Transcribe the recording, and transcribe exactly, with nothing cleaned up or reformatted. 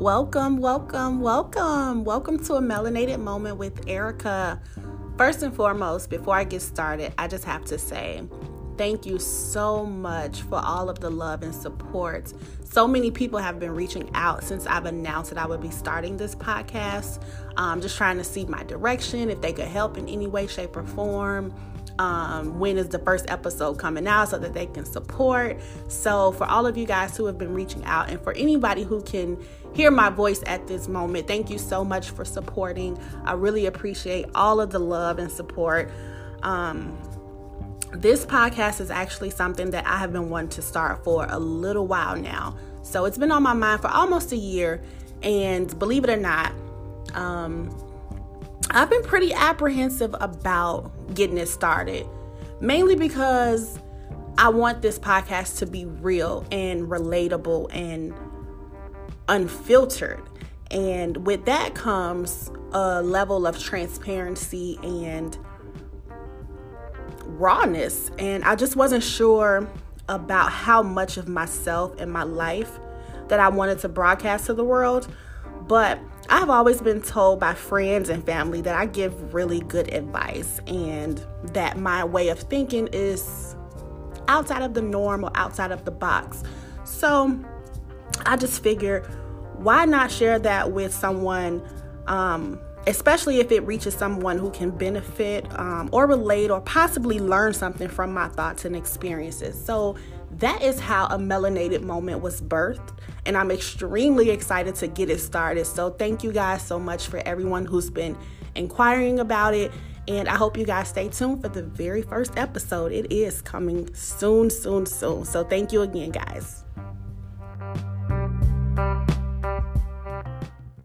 Welcome, welcome, welcome. Welcome to a Melanated Moment with Erica. First and foremost, before I get started, I just have to say thank you so much for all of the love and support. So many people have been reaching out since I've announced that I would be starting this podcast. Um, just trying to see my direction, if they could help in any way, shape, or form. Um, when is the first episode coming out so that they can support. So for all of you guys who have been reaching out, and for anybody who can hear my voice at this moment, thank you so much for supporting. I really appreciate all of the love and support. Um, this podcast is actually something that I have been wanting to start for a little while now. So it's been on my mind for almost a year, and believe it or not, um, I've been pretty apprehensive about getting it started, mainly because I want this podcast to be real and relatable and unfiltered. And with that comes a level of transparency and rawness. And I just wasn't sure about how much of myself and my life that I wanted to broadcast to the world. But I've always been told by friends and family that I give really good advice and that my way of thinking is outside of the norm or outside of the box. So I just figured, why not share that with someone, um, especially if it reaches someone who can benefit um, or relate or possibly learn something from my thoughts and experiences. So that is how a Melanated Moment was birthed, and I'm extremely excited to get it started. So thank you guys so much for everyone who's been inquiring about it, and I hope you guys stay tuned for the very first episode. It is coming soon, soon, soon. So thank you again, guys.